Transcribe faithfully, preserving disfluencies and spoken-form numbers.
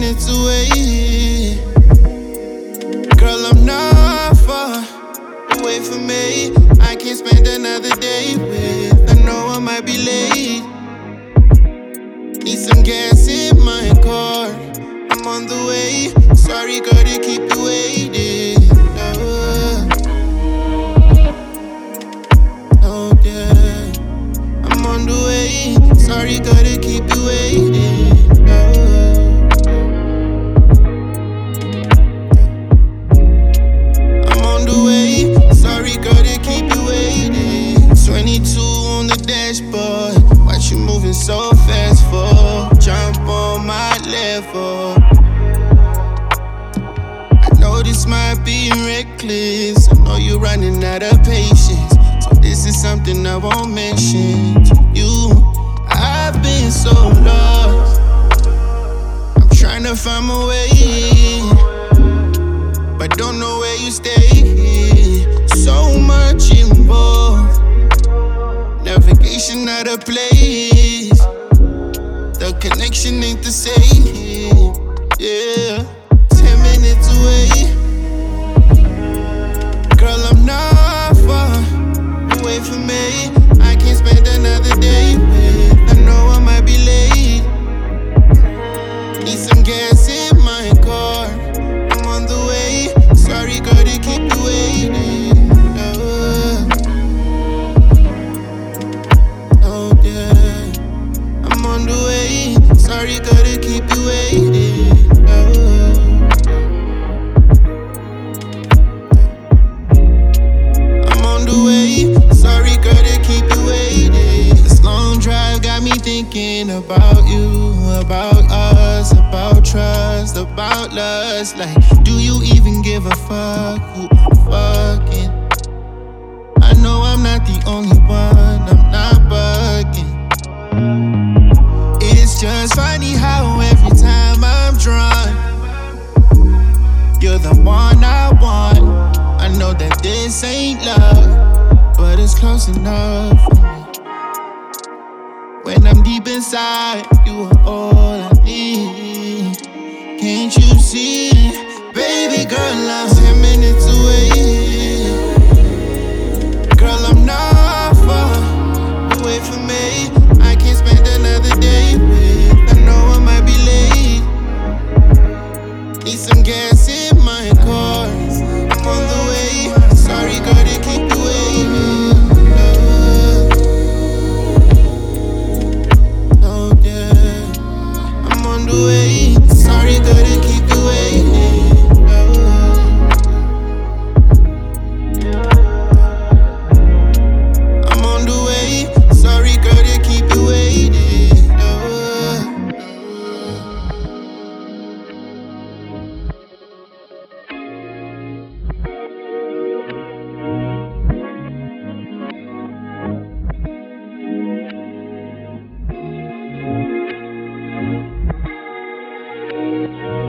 minutes away. Girl, I'm not far away from me. I can't spend another day with. I know I might be late. Need some gas in my car. I'm on the way. Sorry, girl, to keep you waiting. Oh, oh yeah. I'm on the way. Sorry, girl, to keep you waiting. Oh. I'm on the way. Sorry, girl, to keep you waiting. twenty-two on the dashboard. Watch you moving so fast for. Jump on my level. I know this might be reckless. I know you're running out of patience. So this is something I won't mention to you. I've been so lost. I'm trying to find my way, but don't know where you stay. So much involved. Navigation out of place. The connection ain't the same. Yeah, ten minutes away. Girl, I'm not far away from me. I can't spend another day with. I know I might be late. Need some gas in my car. I'm on the way. Sorry, girl, to keep you waiting. Oh, oh yeah. I'm on the way. Sorry, girl, to keep you waiting. Oh. I'm on the way. Sorry, girl, to keep you waiting. This long drive got me thinking about you, about us, about trust, about lust. Like, do you even give a fuck who I'm fucking? I know I'm not the only one, I'm not bugging. It's just funny how every time I'm drunk, you're the one I want. I know that this ain't love, but it's close enough for me. When I'm deep inside, you are all I need. Can't you see, baby girl, I'm